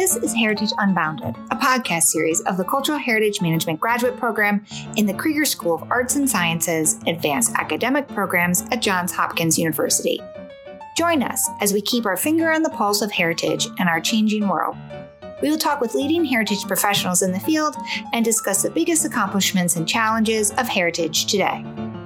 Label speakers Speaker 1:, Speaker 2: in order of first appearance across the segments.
Speaker 1: This is Heritage Unbounded, a podcast series of the Cultural Heritage Management Graduate Program in the Krieger School of Arts and Sciences Advanced Academic Programs at Johns Hopkins University. Join us as we keep our finger on the pulse of heritage and our changing world. We will talk with leading heritage professionals in the field and discuss the biggest accomplishments and challenges of heritage today.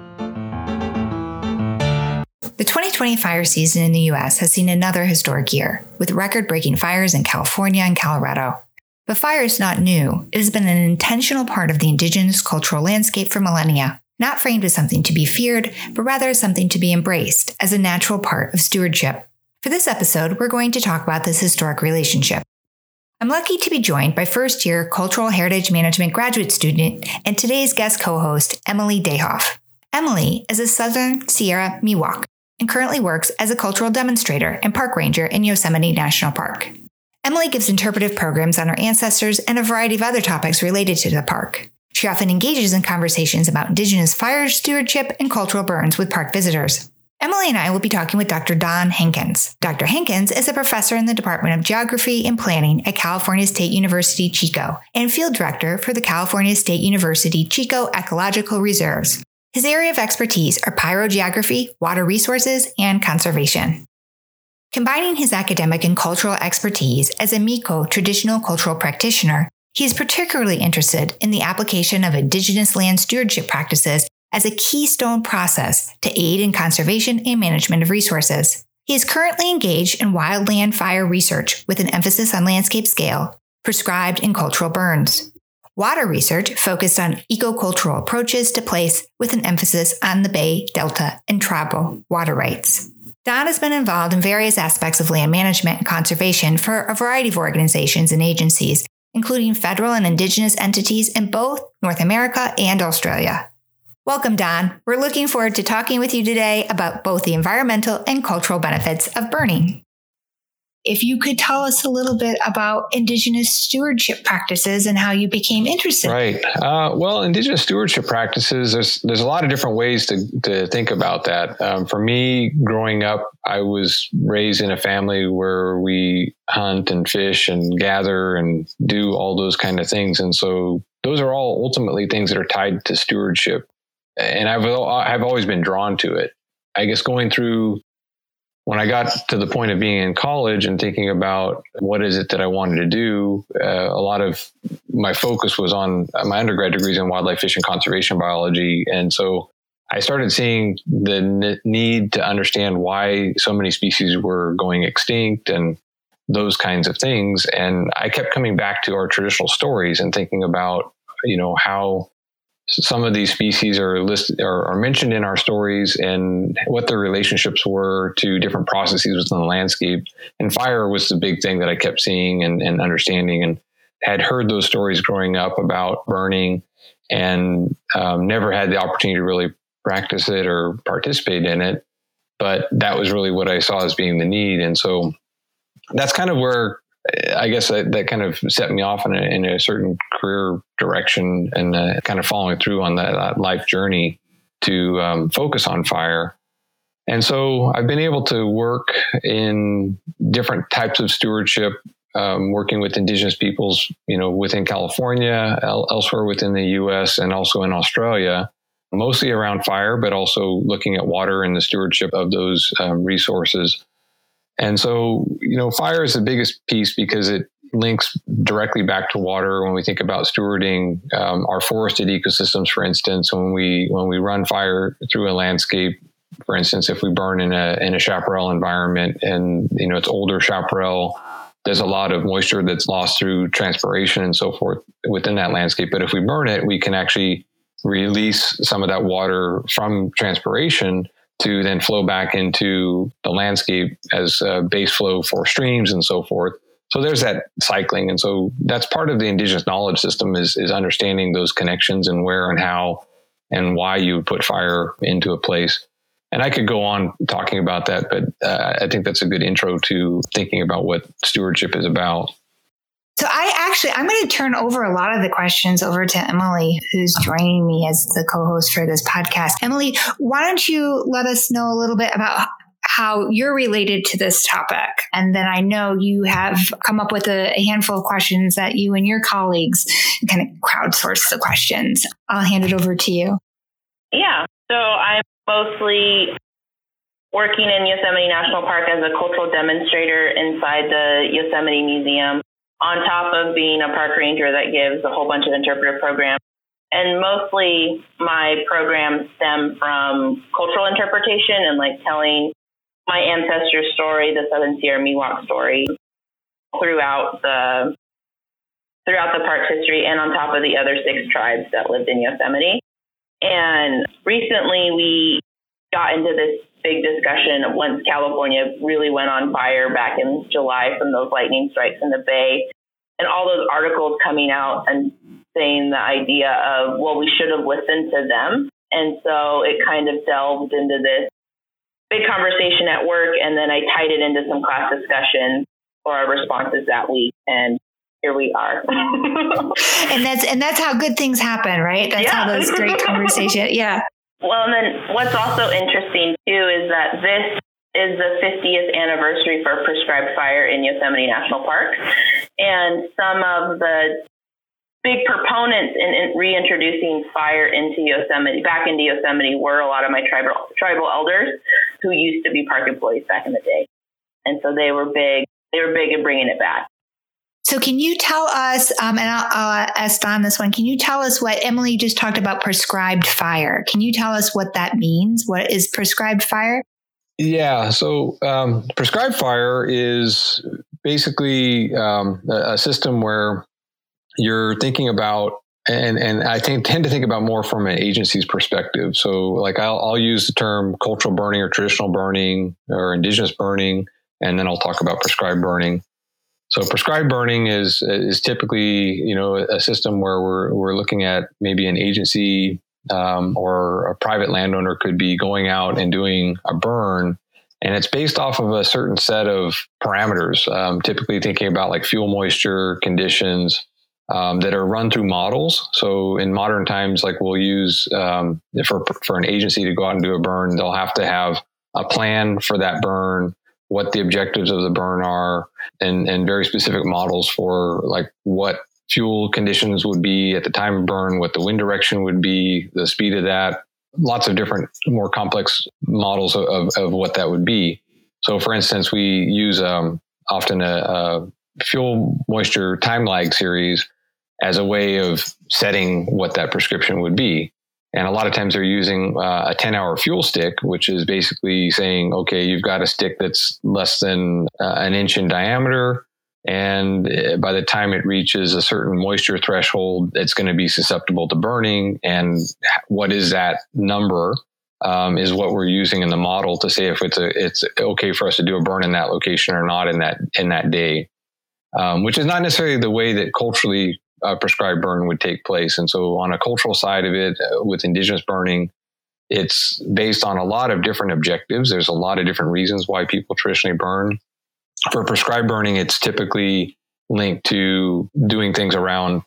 Speaker 1: The 2020 fire season in the U.S. has seen another historic year, with record-breaking fires in California and Colorado. But fire is not new. It has been an intentional part of the indigenous cultural landscape for millennia, not framed as something to be feared, but rather as something to be embraced as a natural part of stewardship. For this episode, we're going to talk about this historic relationship. I'm lucky to be joined by first-year Cultural Heritage Management graduate student and today's guest co-host, Emily Dayhoff. Emily is a Southern Sierra Miwok and currently works as a cultural demonstrator and park ranger in Yosemite National Park. Emily gives interpretive programs on her ancestors and a variety of other topics related to the park. She often engages in conversations about indigenous fire stewardship and cultural burns with park visitors. Emily and I will be talking with Dr. Don Hankins. Dr. Hankins is a professor in the Department of Geography and Planning at California State University, Chico, and field director for the California State University Chico Ecological Reserves. His area of expertise are pyrogeography, water resources, and conservation. Combining his academic and cultural expertise as a Miko traditional cultural practitioner, he is particularly interested in the application of indigenous land stewardship practices as a keystone process to aid in conservation and management of resources. He is currently engaged in wildland fire research with an emphasis on landscape scale, prescribed and cultural burns. Water research focused on ecocultural approaches to place with an emphasis on the Bay, Delta, and tribal water rights. Don has been involved in various aspects of land management and conservation for a variety of organizations and agencies, including federal and indigenous entities in both North America and Australia. Welcome, Don. We're looking forward to talking with you today about both the environmental and cultural benefits of burning. If you could tell us a little bit about indigenous stewardship practices and how you became interested.
Speaker 2: Right. Well, indigenous stewardship practices, there's a lot of different ways to think about that. For me, growing up, I was raised in a family where we hunt and fish and gather and do all those kind of things. And so those are all ultimately things that are tied to stewardship. And I've always been drawn to it. I guess going through when I got to the point of being in college and thinking about what is it that I wanted to do, a lot of my focus was on my undergrad degrees in wildlife, fish, and conservation biology. And so I started seeing the need to understand why so many species were going extinct and those kinds of things. And I kept coming back to our traditional stories and thinking about, how some of these species are listed or are mentioned in our stories and what their relationships were to different processes within the landscape. And fire was the big thing that I kept seeing and understanding, and had heard those stories growing up about burning and never had the opportunity to really practice it or participate in it. But that was really what I saw as being the need. And so that's kind of where I guess that kind of set me off in a certain career direction and kind of following through on that life journey to focus on fire. And so I've been able to work in different types of stewardship, working with indigenous peoples, within California, elsewhere within the U.S. and also in Australia, mostly around fire, but also looking at water and the stewardship of those resources. And so, fire is the biggest piece because it links directly back to water. When we think about stewarding our forested ecosystems, for instance, when we run fire through a landscape, for instance, if we burn in a chaparral environment and, it's older chaparral, there's a lot of moisture that's lost through transpiration and so forth within that landscape. But if we burn it, we can actually release some of that water from transpiration to then flow back into the landscape as base flow for streams and so forth. So there's that cycling. And so that's part of the indigenous knowledge system is understanding those connections and where and how and why you would put fire into a place. And I could go on talking about that, but I think that's a good intro to thinking about what stewardship is about.
Speaker 1: So I'm going to turn over a lot of the questions over to Emily, who's joining me as the co-host for this podcast. Emily, why don't you let us know a little bit about how you're related to this topic. And then I know you have come up with a handful of questions that you and your colleagues kind of crowdsource the questions. I'll hand it over to you.
Speaker 3: Yeah. So I'm mostly working in Yosemite National Park as a cultural demonstrator inside the Yosemite Museum, on top of being a park ranger that gives a whole bunch of interpretive programs. And mostly my programs stem from cultural interpretation and like telling my ancestors' story, the Southern Sierra Miwok story, throughout the park's history and on top of the other 6 tribes that lived in Yosemite. And recently we got into this big discussion once California really went on fire back in July from those lightning strikes in the Bay, and all those articles coming out and saying the idea of, well, we should have listened to them. And so it kind of delved into this big conversation at work, and then I tied it into some class discussions for our responses that week. And here we are.
Speaker 1: and that's how good things happen, right? That's how those great conversations. Yeah.
Speaker 3: Well, and then what's also interesting too is that this is the 50th anniversary for prescribed fire in Yosemite National Park. And some of the big proponents in reintroducing fire back into Yosemite were a lot of my tribal elders who used to be park employees back in the day. And so they were big in bringing it back.
Speaker 1: So can you tell us, and I'll ask Don this one, can you tell us what Emily just talked about prescribed fire? Can you tell us what that means? What is prescribed fire?
Speaker 2: Yeah. So prescribed fire is basically a system where you're thinking about, and I tend to think about more from an agency's perspective. So like I'll use the term cultural burning or traditional burning or indigenous burning, and then I'll talk about prescribed burning. So prescribed burning is typically, a system where we're looking at maybe an agency or a private landowner could be going out and doing a burn, and it's based off of a certain set of parameters, typically thinking about like fuel moisture conditions that are run through models. So in modern times, like we'll use for an agency to go out and do a burn, they'll have to have a plan for that burn, what the objectives of the burn are, and very specific models for like what fuel conditions would be at the time of burn, what the wind direction would be, the speed of that, lots of different more complex models of what that would be. So for instance, we use often a fuel moisture time lag series as a way of setting what that prescription would be. And a lot of times they're using a 10-hour fuel stick, which is basically saying, okay, you've got a stick that's less than an inch in diameter. And by the time it reaches a certain moisture threshold, it's going to be susceptible to burning. And what is that number is what we're using in the model to say if it's okay for us to do a burn in that location or not in that day, which is not necessarily the way that culturally prescribed burn would take place. And so on a cultural side of it, with indigenous burning, it's based on a lot of different objectives. There's a lot of different reasons why people traditionally burn. For prescribed burning, it's typically linked to doing things around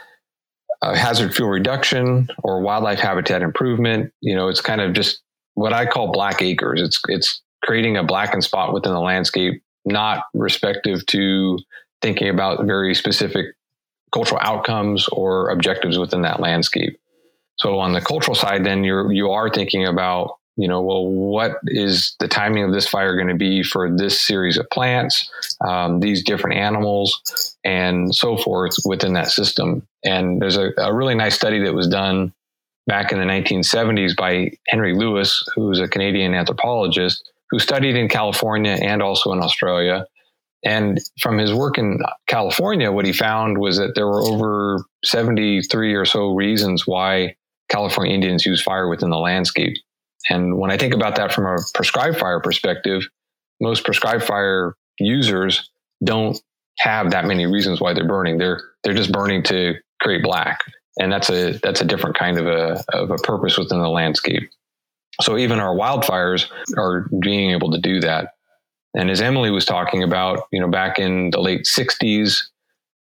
Speaker 2: hazard fuel reduction or wildlife habitat improvement. It's kind of just what I call black acres. It's creating a blackened spot within the landscape, not respective to thinking about very specific cultural outcomes or objectives within that landscape. So on the cultural side, then you are thinking about, well, what is the timing of this fire going to be for this series of plants, these different animals, and so forth within that system. And there's a really nice study that was done back in the 1970s by Henry Lewis, who's a Canadian anthropologist who studied in California and also in Australia. And from his work in California, what he found was that there were over 73 or so reasons why California Indians use fire within the landscape. And when I think about that from a prescribed fire perspective, most prescribed fire users don't have that many reasons why they're burning. They're just burning to create black. And that's a different kind of a purpose within the landscape. So even our wildfires are being able to do that. And as Emily was talking about, back in the late 60s,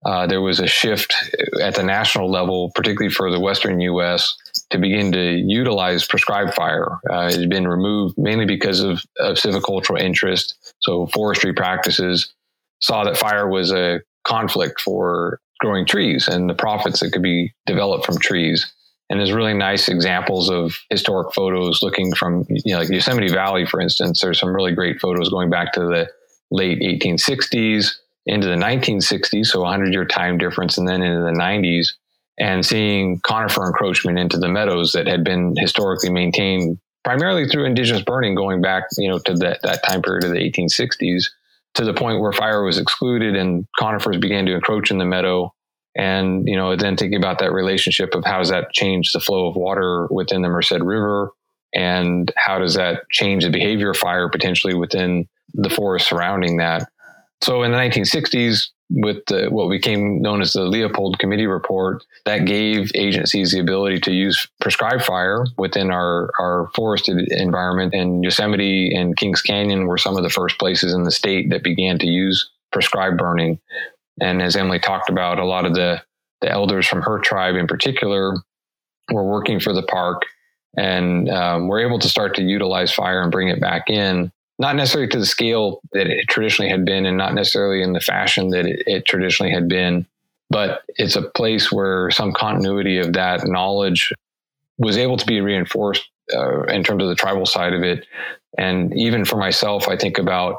Speaker 2: there was a shift at the national level, particularly for the Western U.S., to begin to utilize prescribed fire. It had been removed mainly because of silvicultural interest. So forestry practices saw that fire was a conflict for growing trees and the profits that could be developed from trees. And there's really nice examples of historic photos looking from, like Yosemite Valley, for instance. There's some really great photos going back to the late 1860s into the 1960s, so 100-year time difference, and then into the 90s, and seeing conifer encroachment into the meadows that had been historically maintained primarily through indigenous burning going back, to that time period of the 1860s, to the point where fire was excluded and conifers began to encroach in the meadow. And, then thinking about that relationship of how does that change the flow of water within the Merced River, and how does that change the behavior of fire potentially within the forest surrounding that. So in the 1960s, with what became known as the Leopold Committee Report, that gave agencies the ability to use prescribed fire within our forested environment. And Yosemite and Kings Canyon were some of the first places in the state that began to use prescribed burning. And as Emily talked about, a lot of the elders from her tribe in particular were working for the park, and were able to start to utilize fire and bring it back in. Not necessarily to the scale that it traditionally had been, and not necessarily in the fashion that it traditionally had been, but it's a place where some continuity of that knowledge was able to be reinforced in terms of the tribal side of it. And even for myself, I think about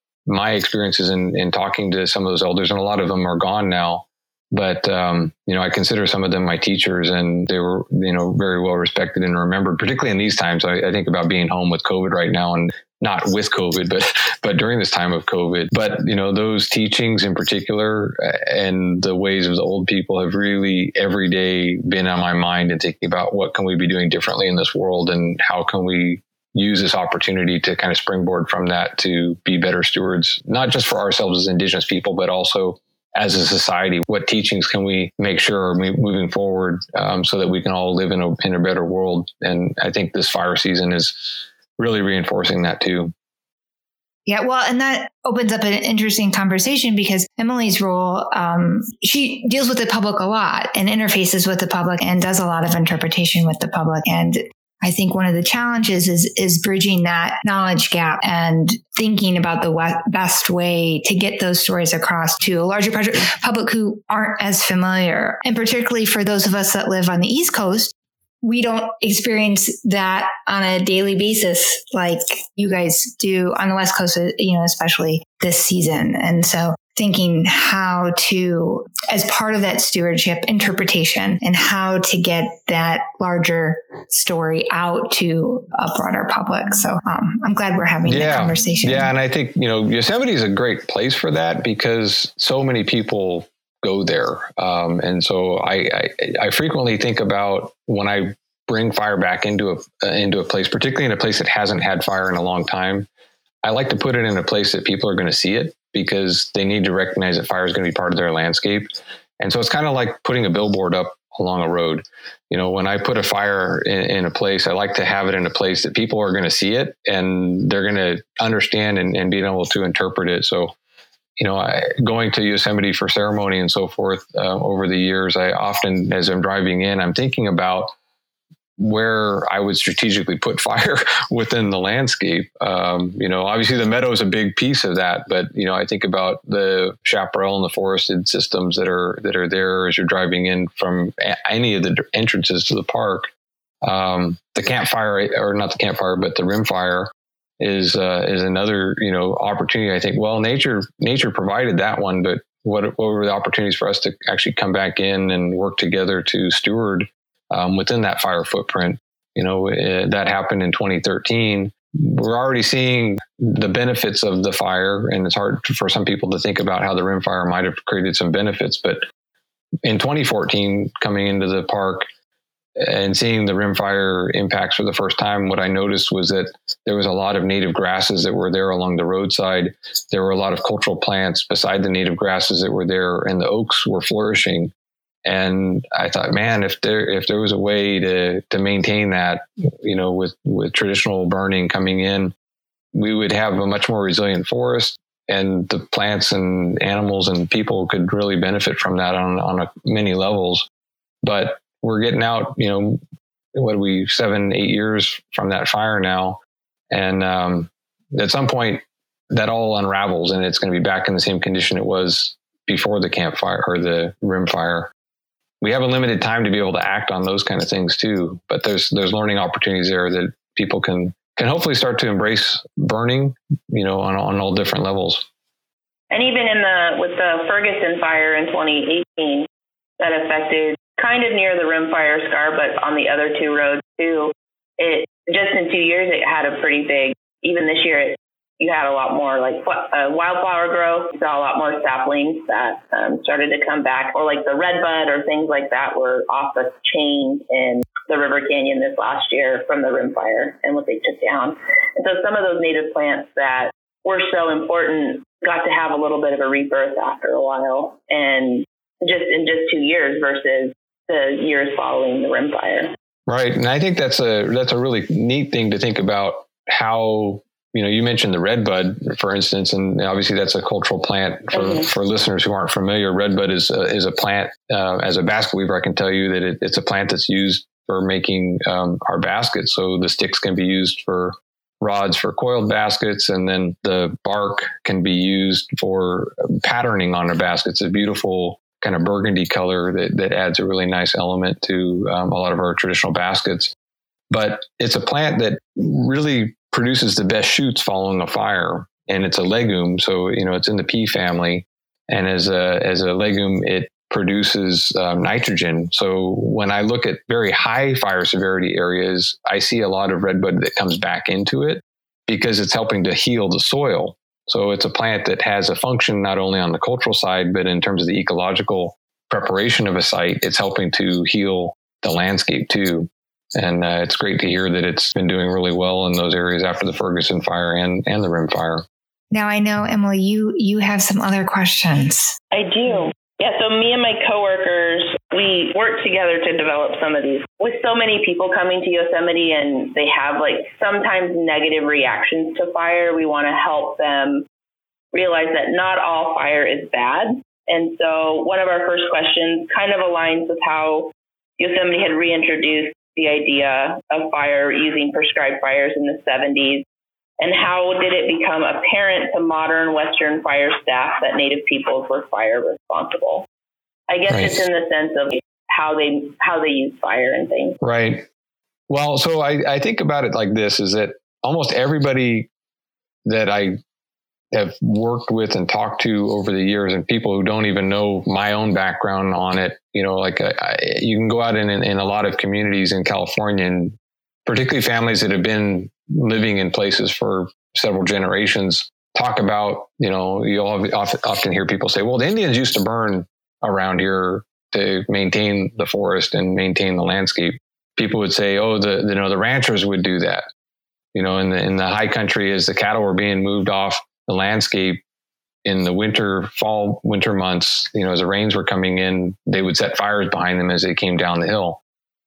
Speaker 2: my experiences in talking to some of those elders, and a lot of them are gone now. But, I consider some of them my teachers, and they were, very well respected and remembered, particularly in these times. I think about being home with COVID right now, and not with COVID, but during this time of COVID. But, those teachings in particular and the ways of the old people have really every day been on my mind, and thinking about what can we be doing differently in this world, and how can we use this opportunity to kind of springboard from that to be better stewards, not just for ourselves as Indigenous people, but also as a society. What teachings can we make sure are moving forward so that we can all live in a better world? And I think this fire season is really reinforcing that too.
Speaker 1: Yeah, well, and that opens up an interesting conversation, because Emily's role, she deals with the public a lot and interfaces with the public and does a lot of interpretation with the public. And I think one of the challenges is bridging that knowledge gap and thinking about the best way to get those stories across to a larger public who aren't as familiar. And particularly for those of us that live on the East Coast, we don't experience that on a daily basis like you guys do on the West Coast, especially this season. And so thinking how to, as part of that stewardship interpretation, and how to get that larger story out to a broader public. So I'm glad we're having that conversation.
Speaker 2: Yeah. And I think, Yosemite is a great place for that, because so many people go there. And so I frequently think about when I bring fire back into a place, particularly in a place that hasn't had fire in a long time, I like to put it in a place that people are going to see it, because they need to recognize that fire is going to be part of their landscape. And so it's kind of like putting a billboard up along a road. When I put a fire in a place, I like to have it in a place that people are going to see it, and they're going to understand and be able to interpret it. So, going to Yosemite for ceremony and so forth over the years, I often, as I'm driving in, I'm thinking about where I would strategically put fire within the landscape. Obviously the meadow is a big piece of that, but, I think about the chaparral and the forested systems that are there as you're driving in from any of the entrances to the park. The campfire, or not the campfire, but the rim fire is another, opportunity. I think, well, nature provided that one, but what were the opportunities for us to actually come back in and work together to steward within that fire footprint? That happened in 2013. We're already seeing the benefits of the fire, and it's hard for some people to think about how the rim fire might have created some benefits. But in 2014, coming into the park and seeing the rim fire impacts for the first time, what I noticed was that there was a lot of native grasses that were there along the roadside. There were a lot of cultural plants beside the native grasses that were there, and the oaks were flourishing. And I thought, man, if there was a way to maintain that, with traditional burning coming in, we would have a much more resilient forest. and the plants and animals and people could really benefit from that on many levels. But we're getting out, what are we, 7-8 years from that fire now. And at some point that all unravels and it's going to be back in the same condition it was before the campfire or the rim fire. We have a limited time to be able to act on those kind of things too, but there's learning opportunities there that people can hopefully start to embrace burning, on all different levels.
Speaker 3: And even with the Ferguson fire in 2018 that affected kind of near the rim fire scar, but on the other two roads too, it just in 2 years, it had a pretty big, even this year, you had a lot more like wildflower growth. You saw a lot more saplings that started to come back, or like the redbud or things like that were off the chain in the River Canyon this last year from the rim fire and what they took down. And so some of those native plants that were so important got to have a little bit of a rebirth after a while, and just in 2 years versus the years following the rim fire.
Speaker 2: Right. And I think that's a really neat thing to think about how, you mentioned the redbud, for instance, and obviously that's a cultural plant for listeners who aren't familiar. Redbud is a plant, as a basket weaver, I can tell you that it's a plant that's used for making our baskets. So the sticks can be used for rods for coiled baskets, and then the bark can be used for patterning on a basket. It's a beautiful kind of burgundy color that adds a really nice element to a lot of our traditional baskets. But it's a plant that really produces the best shoots following a fire, and it's a legume. So, it's in the pea family, and as a legume, it produces nitrogen. So when I look at very high fire severity areas, I see a lot of redbud that comes back into it because it's helping to heal the soil. So it's a plant that has a function not only on the cultural side, but in terms of the ecological preparation of a site, it's helping to heal the landscape too. And it's great to hear that it's been doing really well in those areas after the Ferguson fire and the rim fire.
Speaker 1: Now I know, Emily, you have some other questions.
Speaker 3: I do. Yeah, so me and my coworkers, we worked together to develop some of these. With so many people coming to Yosemite and they have sometimes negative reactions to fire, we want to help them realize that not all fire is bad. And so one of our first questions kind of aligns with how Yosemite had reintroduced the idea of fire using prescribed fires in the 70s. And how did it become apparent to modern Western fire staff that Native peoples were fire responsible? I guess It's in the sense of how they use fire and things.
Speaker 2: Right. Well, so I think about it like this, is that almost everybody that I have worked with and talked to over the years, and people who don't even know my own background on it, you can go out in a lot of communities in California, and particularly families that have been living in places for several generations, talk about, you'll often hear people say, well, the Indians used to burn around here to maintain the forest and maintain the landscape. People would say, oh, the ranchers would do that. In the high country, as the cattle were being moved off the landscape in the winter months, as the rains were coming in, they would set fires behind them as they came down the hill.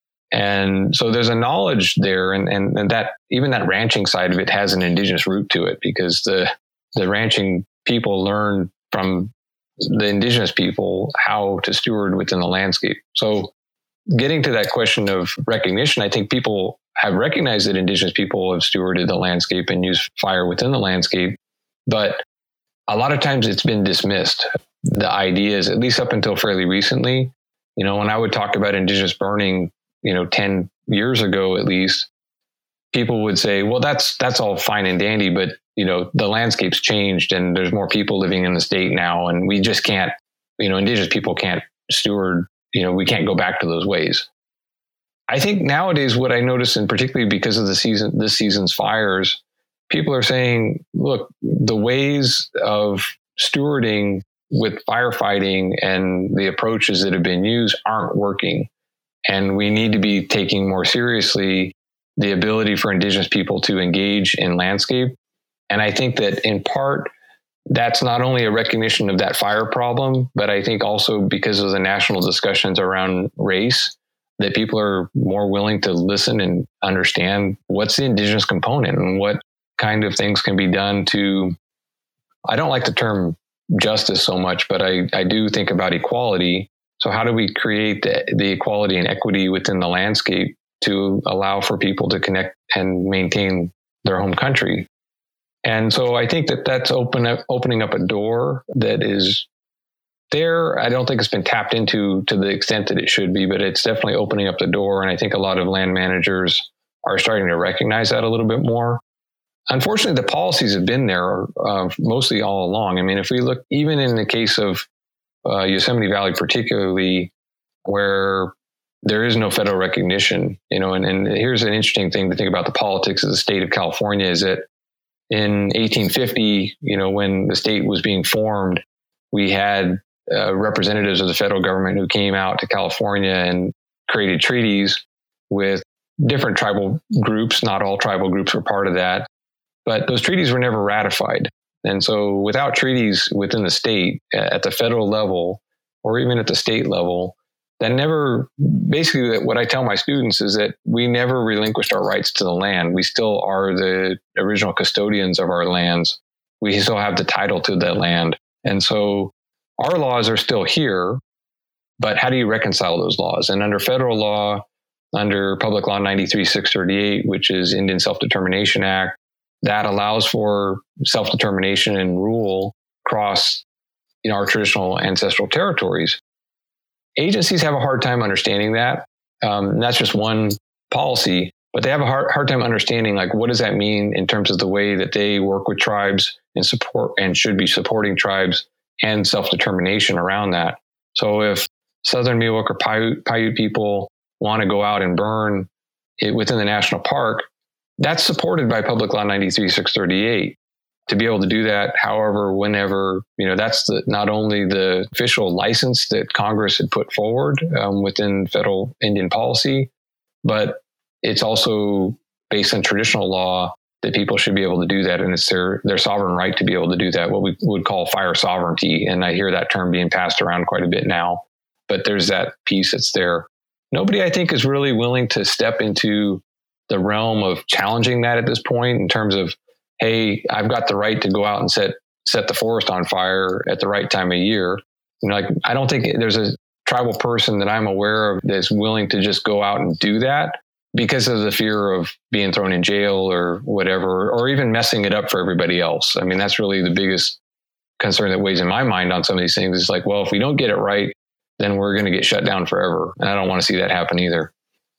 Speaker 2: And so there's a knowledge there, and that even that ranching side of it has an indigenous root to it, because the ranching people learn from the indigenous people how to steward within the landscape. So getting to that question of recognition, I think people have recognized that indigenous people have stewarded the landscape and used fire within the landscape, but a lot of times it's been dismissed. The ideas, at least up until fairly recently, when I would talk about indigenous burning, 10 years ago, at least, people would say, well, that's all fine and dandy, but, the landscape's changed and there's more people living in the state now. And we just can't, indigenous people can't steward, we can't go back to those ways. I think nowadays what I notice, and particularly because of this season's fires, people are saying, look, the ways of stewarding with firefighting and the approaches that have been used aren't working. And we need to be taking more seriously the ability for indigenous people to engage in landscape. And I think that in part, that's not only a recognition of that fire problem, but I think also because of the national discussions around race, that people are more willing to listen and understand what's the indigenous component and what kind of things can be done to I don't like the term justice so much, but I do think about equality. So how do we create the equality and equity within the landscape to allow for people to connect and maintain their home country? And so I think that's opening up a door that is there. I don't think it's been tapped into to the extent that it should be, but it's definitely opening up the door. And I think a lot of land managers are starting to recognize that a little bit more. Unfortunately, the policies have been there mostly all along. I mean, if we look, even in the case of Yosemite Valley, particularly, where there is no federal recognition, and here's an interesting thing to think about the politics of the state of California is that in 1850, when the state was being formed, we had representatives of the federal government who came out to California and created treaties with different tribal groups. Not all tribal groups were part of that, but those treaties were never ratified. And so without treaties within the state at the federal level, or even at the state level, that never, basically what I tell my students is that we never relinquished our rights to the land. We still are the original custodians of our lands. We still have the title to that land. And so our laws are still here, but how do you reconcile those laws? And under federal law, under Public Law 93-638, which is Indian Self-Determination Act, that allows for self-determination and rule across our traditional ancestral territories. Agencies have a hard time understanding that. And that's just one policy, but they have a hard time understanding, like, what does that mean in terms of the way that they work with tribes and support and should be supporting tribes and self-determination around that. So if Southern Miwok or Paiute people want to go out and burn it within the national park, that's supported by Public Law 93-638. To be able to do that, however, whenever, that's not only the official license that Congress had put forward within federal Indian policy, but it's also based on traditional law that people should be able to do that. And it's their sovereign right to be able to do that, what we would call fire sovereignty. And I hear that term being passed around quite a bit now, but there's that piece that's there. Nobody, I think, is really willing to step into the realm of challenging that at this point in terms of, hey, I've got the right to go out and set the forest on fire at the right time of year. I don't think there's a tribal person that I'm aware of that's willing to just go out and do that because of the fear of being thrown in jail or whatever, or even messing it up for everybody else. I mean, that's really the biggest concern that weighs in my mind on some of these things. It's like, well, if we don't get it right, then we're going to get shut down forever. And I don't want to see that happen either.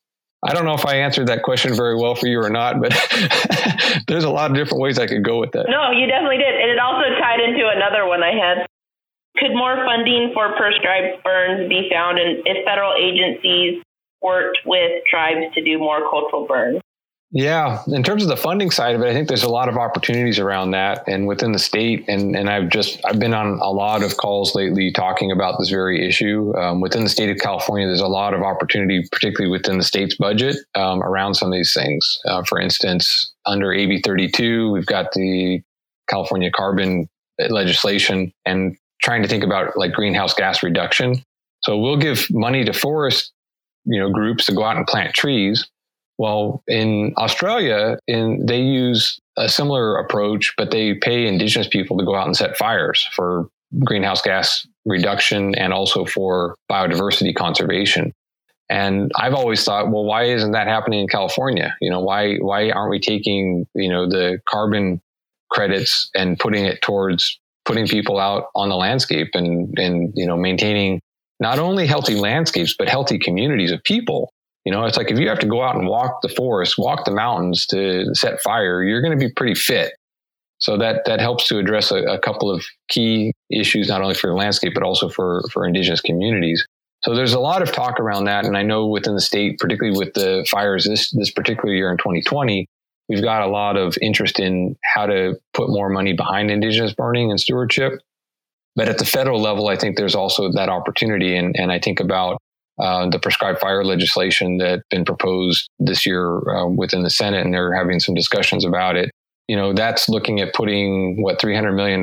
Speaker 2: I don't know if I answered that question very well for you or not, but there's a lot of different ways I could go with that.
Speaker 3: No, you definitely did. And it also tied into another one I had. Could more funding for prescribed burns be found if federal agencies worked with tribes to do more cultural burns?
Speaker 2: Yeah. In terms of the funding side of it, I think there's a lot of opportunities around that and within the state. And I've been on a lot of calls lately talking about this very issue. Within the state of California, there's a lot of opportunity, particularly within the state's budget, around some of these things. For instance, under AB 32, we've got the California carbon legislation and trying to think about like greenhouse gas reduction. So we'll give money to forest, groups to go out and plant trees. Well, in Australia, they use a similar approach, but they pay indigenous people to go out and set fires for greenhouse gas reduction and also for biodiversity conservation. And I've always thought, well, why isn't that happening in California? Why aren't we taking, the carbon credits and putting it towards putting people out on the landscape and maintaining not only healthy landscapes, but healthy communities of people? It's like if you have to go out and walk the forest, walk the mountains to set fire, you're going to be pretty fit. So that helps to address a couple of key issues, not only for the landscape, but also for indigenous communities. So there's a lot of talk around that. And I know within the state, particularly with the fires this particular year in 2020, we've got a lot of interest in how to put more money behind indigenous burning and stewardship. But at the federal level, I think there's also that opportunity. And I think about the prescribed fire legislation that's been proposed this year within the Senate, and they're having some discussions about it. That's looking at putting $300 million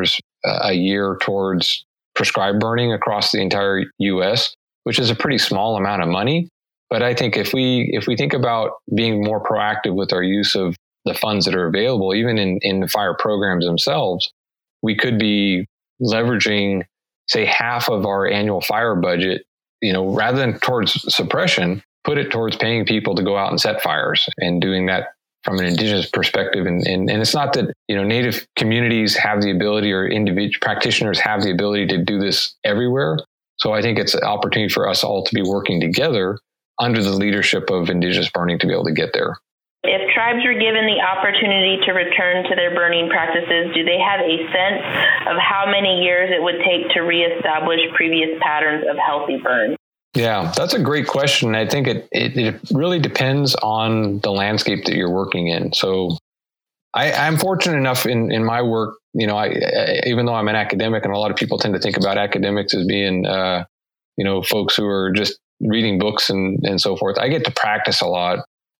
Speaker 2: a year towards prescribed burning across the entire U.S., which is a pretty small amount of money. But I think if we think about being more proactive with our use of the funds that are available, even in the fire programs themselves, we could be leveraging, say, half of our annual fire budget, rather than towards suppression, put it towards paying people to go out and set fires and doing that from an indigenous perspective. And it's not that, Native communities have the ability or individual practitioners have the ability to do this everywhere. So I think it's an opportunity for us all to be working together under the leadership of indigenous burning to be able to get there.
Speaker 3: If tribes were given the opportunity to return to their burning practices, do they have a sense of how many years it would take to reestablish previous patterns of healthy burns?
Speaker 2: Yeah, that's a great question. I think it really depends on the landscape that you're working in. So I'm fortunate enough in my work, even though I'm an academic, and a lot of people tend to think about academics as being, folks who are just reading books and so forth. I get to practice a lot.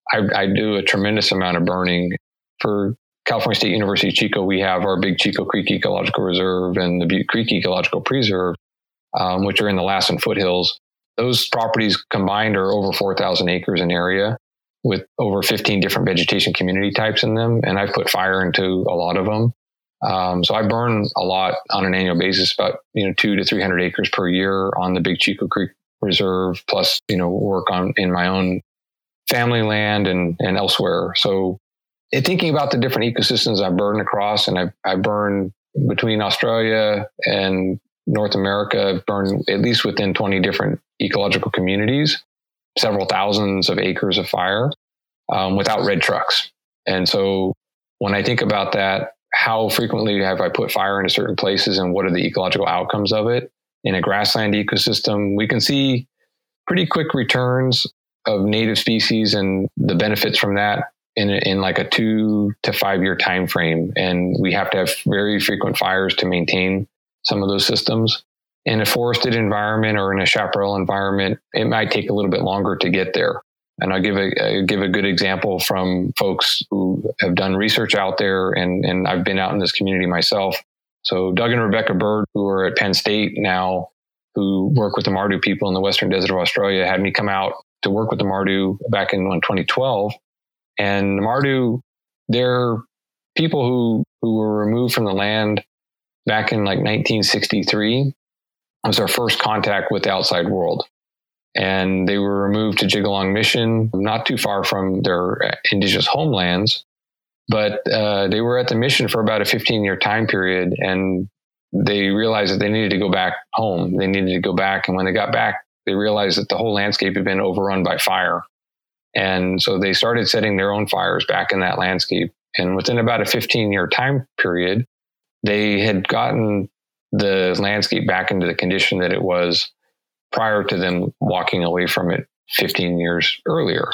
Speaker 2: I do a tremendous amount of burning. For California State University Chico, we have our big Chico Creek Ecological Reserve and the Butte Creek Ecological Preserve, which are in the Lassen foothills. Those properties combined are over 4,000 acres in area with over 15 different vegetation community types in them. And I put fire into a lot of them. So I burn a lot on an annual basis, about 200 to 300 acres per year on the big Chico Creek Reserve, plus, work in my own family land and elsewhere. So thinking about the different ecosystems I burn across, and I burn between Australia and North America, I've burned at least within 20 different ecological communities, several thousands of acres of fire without red trucks. And so when I think about that, how frequently have I put fire into certain places and what are the ecological outcomes of it? In a grassland ecosystem, we can see pretty quick returns of native species and the benefits from that in like a 2 to 5 year time frame. And we have to have very frequent fires to maintain some of those systems. In a forested environment or in a chaparral environment, it might take a little bit longer to get there. And I'll give a good example from folks who have done research out there, and I've been out in this community myself. So Doug and Rebecca Bird, who are at Penn State now, who work with the Mardu people in the Western Desert of Australia, had me come out to work with the Mardu back in 2012. And the Mardu, they're people who were removed from the land back in like 1963. It was our first contact with the outside world. And they were removed to Jigalong Mission, not too far from their indigenous homelands. But they were at the mission for about a 15-year time period, and they realized that they needed to go back home. They needed to go back. And when they got back, they realized that the whole landscape had been overrun by fire. And so they started setting their own fires back in that landscape. And within about a 15-year time period, they had gotten the landscape back into the condition that it was prior to them walking away from it 15 years earlier.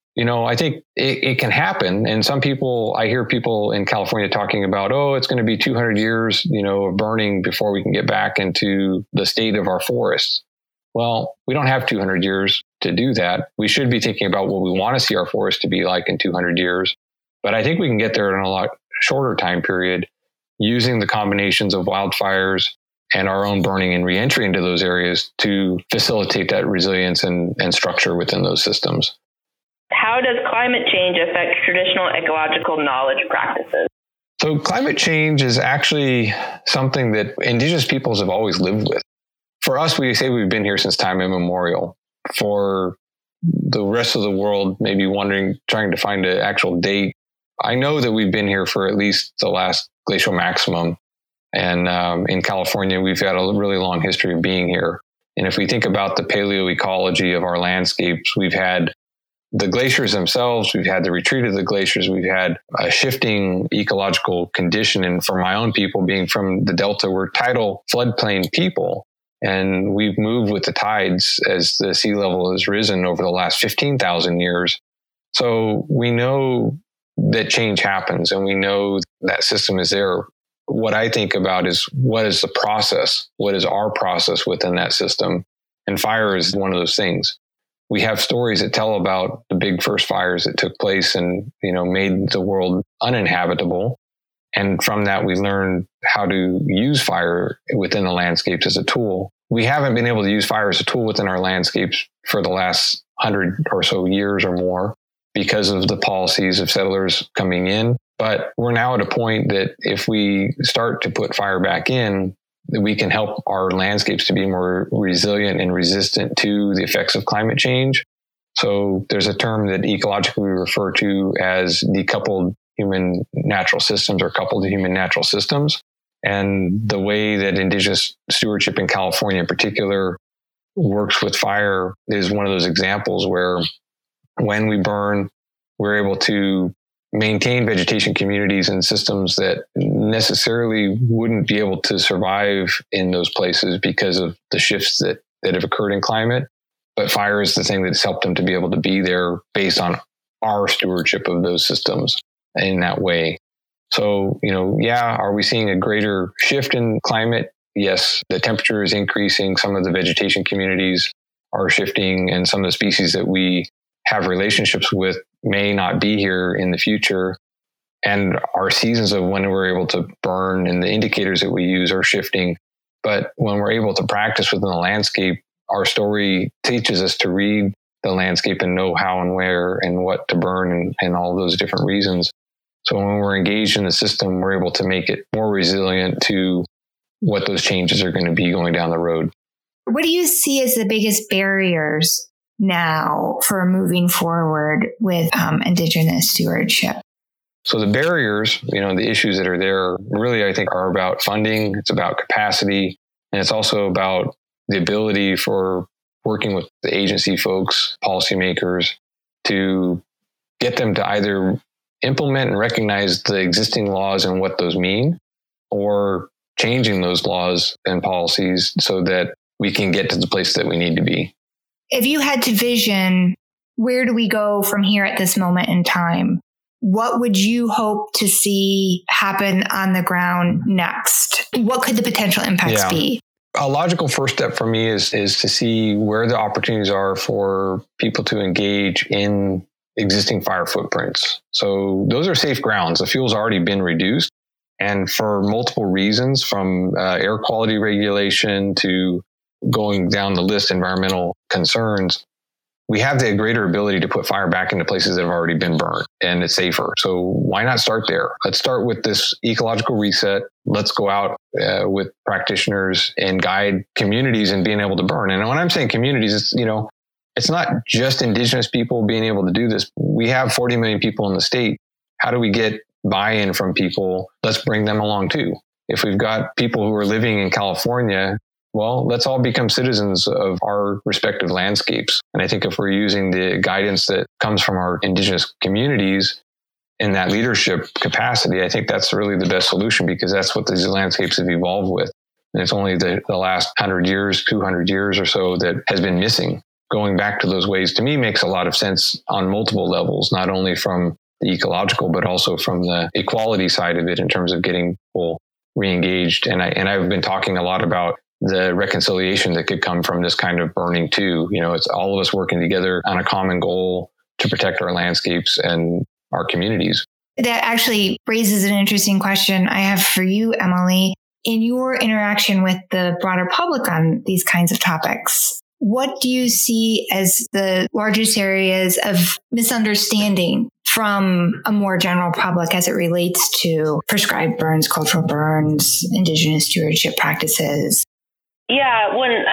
Speaker 2: I think it can happen. And some people, I hear people in California talking about, it's going to be 200 years, of burning before we can get back into the state of our forests. Well, we don't have 200 years to do that. We should be thinking about what we want to see our forest to be like in 200 years. But I think we can get there in a lot shorter time period using the combinations of wildfires and our own burning and reentry into those areas to facilitate that resilience and structure within those systems.
Speaker 3: How does climate change affect traditional ecological knowledge practices?
Speaker 2: So climate change is actually something that indigenous peoples have always lived with. For us, we say we've been here since time immemorial. For the rest of the world, maybe trying to find an actual date. I know that we've been here for at least the last glacial maximum. And in California, we've had a really long history of being here. And if we think about the paleoecology of our landscapes, we've had the glaciers themselves, we've had the retreat of the glaciers, we've had a shifting ecological condition. And for my own people, being from the Delta, we're tidal floodplain people. And we've moved with the tides as the sea level has risen over the last 15,000 years. So we know that change happens, and we know that system is there. What I think about is, what is the process? What is our process within that system? And fire is one of those things. We have stories that tell about the big first fires that took place and, made the world uninhabitable. And from that, we learned how to use fire within the landscapes as a tool. We haven't been able to use fire as a tool within our landscapes for the last 100 or so years or more because of the policies of settlers coming in But we're now at a point that if we start to put fire back in, that we can help our landscapes to be more resilient and resistant to the effects of climate change. So there's a term that ecologically we refer to as decoupled human natural systems or coupled human natural systems. And the way that indigenous stewardship in California in particular works with fire is one of those examples where when we burn, we're able to maintain vegetation communities and systems that necessarily wouldn't be able to survive in those places because of the shifts that have occurred in climate. But fire is the thing that's helped them to be able to be there based on our stewardship of those systems in that way. So, are we seeing a greater shift in climate? Yes, the temperature is increasing. Some of the vegetation communities are shifting, and some of the species that we have relationships with may not be here in the future. And our seasons of when we're able to burn and the indicators that we use are shifting. But when we're able to practice within the landscape, our story teaches us to read the landscape and know how and where and what to burn and all those different reasons. So when we're engaged in the system, we're able to make it more resilient to what those changes are going to be going down the road.
Speaker 1: What do you see as the biggest barriers now for moving forward with Indigenous stewardship?
Speaker 2: So the barriers, the issues that are there really, I think, are about funding. It's about capacity. And it's also about the ability for working with the agency folks, policymakers, to get them to either implement and recognize the existing laws and what those mean, or changing those laws and policies so that we can get to the place that we need to be.
Speaker 1: If you had to vision, where do we go from here at this moment in time? What would you hope to see happen on the ground next? What could the potential impacts be?
Speaker 2: A logical first step for me is to see where the opportunities are for people to engage in existing fire footprints. So those are safe grounds. The fuel's already been reduced. And for multiple reasons, from air quality regulation to going down the list, environmental concerns, we have the greater ability to put fire back into places that have already been burned, and it's safer. So why not start there? Let's start with this ecological reset. Let's go out with practitioners and guide communities in being able to burn. And when I'm saying communities, it's not just Indigenous people being able to do this. We have 40 million people in the state. How do we get buy-in from people? Let's bring them along too. If we've got people who are living in California, well, let's all become citizens of our respective landscapes. And I think if we're using the guidance that comes from our Indigenous communities in that leadership capacity, I think that's really the best solution, because that's what these landscapes have evolved with. And it's only the last 100 years, 200 years or so that has been missing. Going back to those ways, to me, makes a lot of sense on multiple levels, not only from the ecological, but also from the equality side of it in terms of getting people re-engaged. And I've been talking a lot about the reconciliation that could come from this kind of burning too. It's all of us working together on a common goal to protect our landscapes and our communities.
Speaker 1: That actually raises an interesting question I have for you, Emily. In your interaction with the broader public on these kinds of topics, what do you see as the largest areas of misunderstanding from a more general public as it relates to prescribed burns, cultural burns, Indigenous stewardship practices?
Speaker 3: Yeah,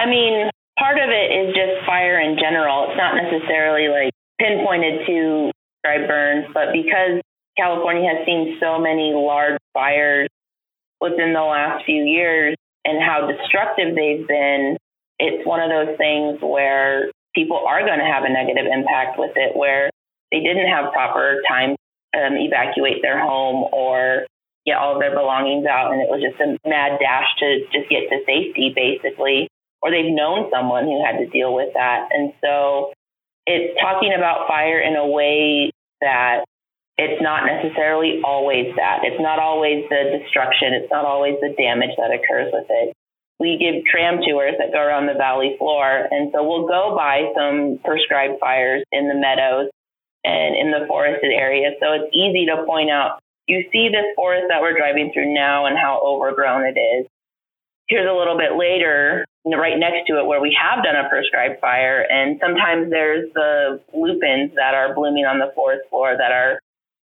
Speaker 3: part of it is just fire in general. It's not necessarily like pinpointed to prescribed burns, but because California has seen so many large fires within the last few years and how destructive they've been, it's one of those things where people are going to have a negative impact with it, where they didn't have proper time to evacuate their home or get all of their belongings out, and it was just a mad dash to just get to safety, basically, or they've known someone who had to deal with that. And so it's talking about fire in a way that it's not necessarily always that. It's not always the destruction. It's not always the damage that occurs with it. We give tram tours that go around the valley floor, and so we'll go by some prescribed fires in the meadows and in the forested areas. So it's easy to point out, you see this forest that we're driving through now and how overgrown it is. Here's a little bit later, right next to it, where we have done a prescribed fire. And sometimes there's the lupins that are blooming on the forest floor that are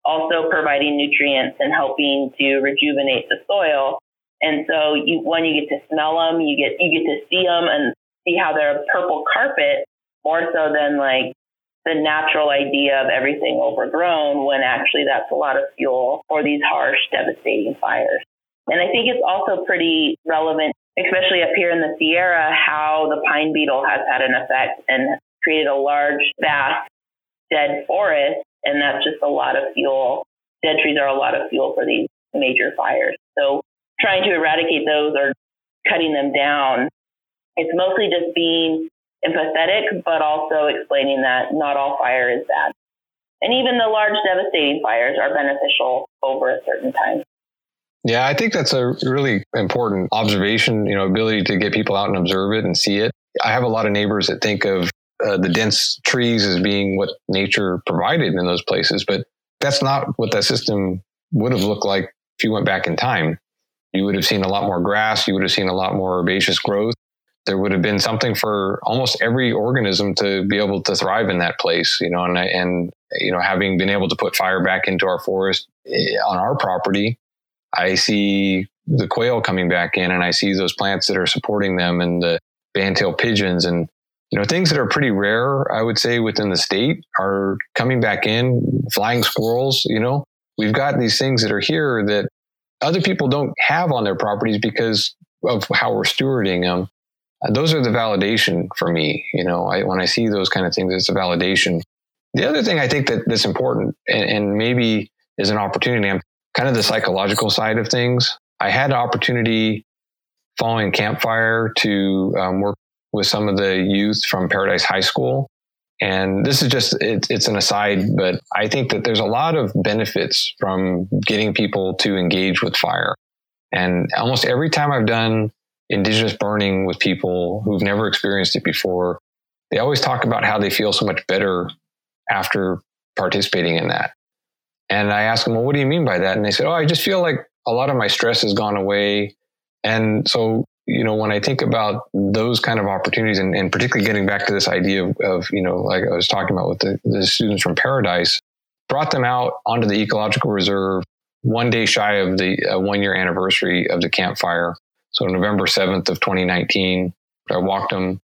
Speaker 3: also providing nutrients and helping to rejuvenate the soil. And so when you get to smell them, you get to see them and see how they're a purple carpet, more so than like the natural idea of everything overgrown, when actually that's a lot of fuel for these harsh, devastating fires. And I think it's also pretty relevant, especially up here in the Sierra, how the pine beetle has had an effect and created a large, vast, dead forest. And that's just a lot of fuel. Dead trees are a lot of fuel for these major fires. So trying to eradicate those or cutting them down, it's mostly just being empathetic, but also explaining that not all fire is bad. And even the large, devastating fires are beneficial over a certain time.
Speaker 2: Yeah, I think that's a really important observation, ability to get people out and observe it and see it. I have a lot of neighbors that think of the dense trees as being what nature provided in those places, but that's not what that system would have looked like if you went back in time. You would have seen a lot more grass. You would have seen a lot more herbaceous growth. There would have been something for almost every organism to be able to thrive in that place, and having been able to put fire back into our forest on our property, I see the quail coming back in, and I see those plants that are supporting them, and the band-tailed pigeons, and things that are pretty rare, I would say, within the state are coming back in. Flying squirrels, we've got these things that are here that other people don't have on their properties because of how we're stewarding them. Those are the validation for me. When I see those kind of things, it's a validation. The other thing I think that's important and maybe is an opportunity, I'm kind of the psychological side of things. I had an opportunity following Camp Fire to work with some of the youth from Paradise High School. And this is just, it's an aside, but I think that there's a lot of benefits from getting people to engage with fire. And almost every time I've done Indigenous burning with people who've never experienced it before, they always talk about how they feel so much better after participating in that. And I ask them, well, what do you mean by that? And they said, I just feel like a lot of my stress has gone away. And so, when I think about those kind of opportunities, and particularly getting back to this idea of like I was talking about with the students from Paradise, brought them out onto the ecological reserve one day shy of the 1-year anniversary of the Camp Fire. So November 7th of 2019, I walked them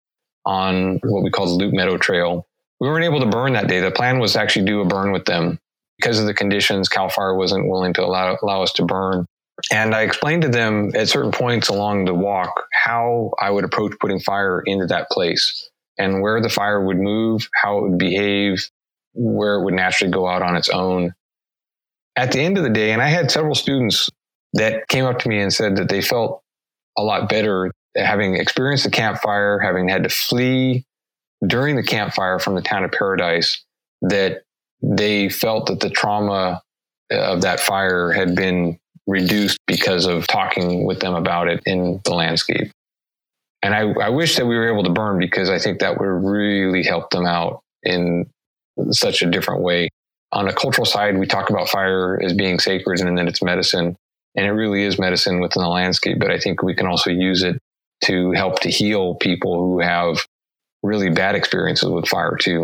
Speaker 2: on what we call the Loop Meadow Trail. We weren't able to burn that day. The plan was to actually do a burn with them. Because of the conditions, CAL FIRE wasn't willing to allow us to burn. And I explained to them at certain points along the walk how I would approach putting fire into that place and where the fire would move, how it would behave, where it would naturally go out on its own. At the end of the day, and I had several students that came up to me and said that they felt a lot better having experienced the Camp Fire, having had to flee during the Camp Fire from the town of Paradise, that they felt that the trauma of that fire had been reduced because of talking with them about it in the landscape. And I wish that we were able to burn, because I think that would really help them out in such a different way. On a cultural side, we talk about fire as being sacred and that it's medicine. And it really is medicine within the landscape. But I think we can also use it to help to heal people who have really bad experiences with fire too.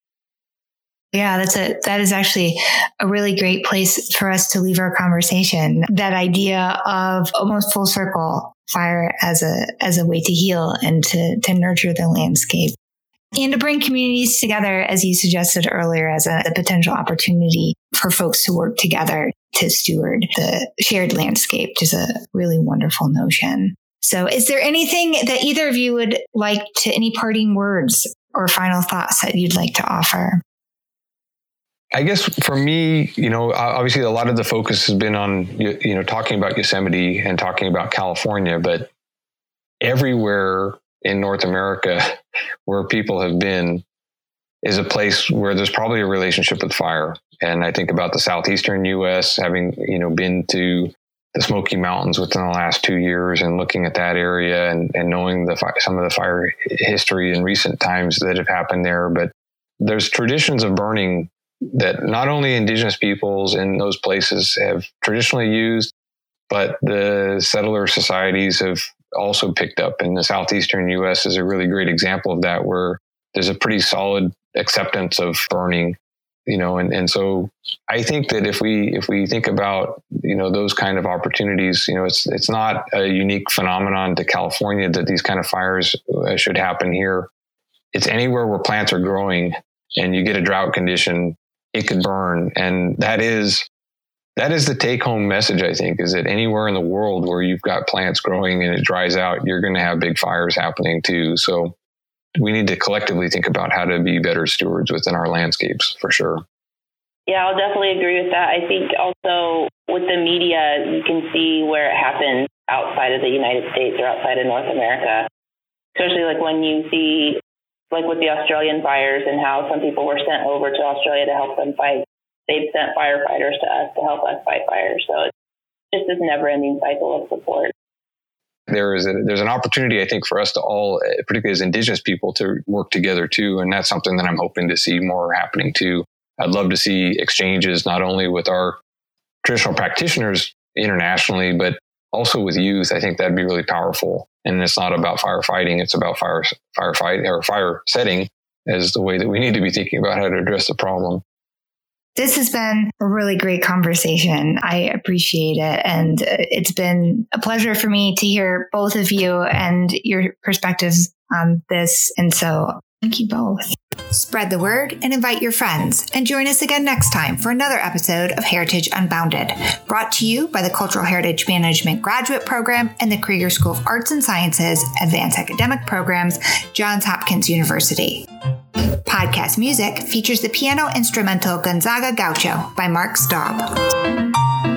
Speaker 1: Yeah, that is actually a really great place for us to leave our conversation. That idea of almost full circle, fire as a way to heal and to nurture the landscape. And to bring communities together, as you suggested earlier, as a potential opportunity for folks to work together to steward the shared landscape, which is a really wonderful notion. So is there anything that either of you would like to, any parting words or final thoughts that you'd like to offer?
Speaker 2: I guess for me, obviously a lot of the focus has been on, talking about Yosemite and talking about California, but everywhere in North America where people have been is a place where there's probably a relationship with fire. And I think about the southeastern U.S., having, been to the Smoky Mountains within the last 2 years and looking at that area and knowing some of the fire history in recent times that have happened there. But there's traditions of burning that not only Indigenous peoples in those places have traditionally used, but the settler societies have also picked up. And the southeastern U.S. is a really great example of that, where there's a pretty solid acceptance of burning. And so I think that if we think about, those kind of opportunities, it's not a unique phenomenon to California that these kind of fires should happen here. It's anywhere where plants are growing and you get a drought condition, it could burn. And that is the take home message, I think, is that anywhere in the world where you've got plants growing and it dries out, you're going to have big fires happening too. So we need to collectively think about how to be better stewards within our landscapes, for sure.
Speaker 3: Yeah, I'll definitely agree with that. I think also with the media, you can see where it happens outside of the United States or outside of North America, especially like when you see, like with the Australian fires and how some people were sent over to Australia to help them fight. They've sent firefighters to us to help us fight fires. So it's just this never-ending cycle of support.
Speaker 2: There's an opportunity, I think, for us to all, particularly as Indigenous people, to work together too. And that's something that I'm hoping to see more happening too. I'd love to see exchanges not only with our traditional practitioners internationally, but also with youth. I think that'd be really powerful. And it's not about firefighting. It's about firefight or fire setting as the way that we need to be thinking about how to address the problem.
Speaker 1: This has been a really great conversation. I appreciate it. And it's been a pleasure for me to hear both of you and your perspectives on this. And so thank you both. Spread the word and invite your friends. And join us again next time for another episode of Heritage Unbounded, brought to you by the Cultural Heritage Management Graduate Program and the Krieger School of Arts and Sciences Advanced Academic Programs, Johns Hopkins University. Podcast music features the piano instrumental Gonzaga Gaucho by Mark Staub.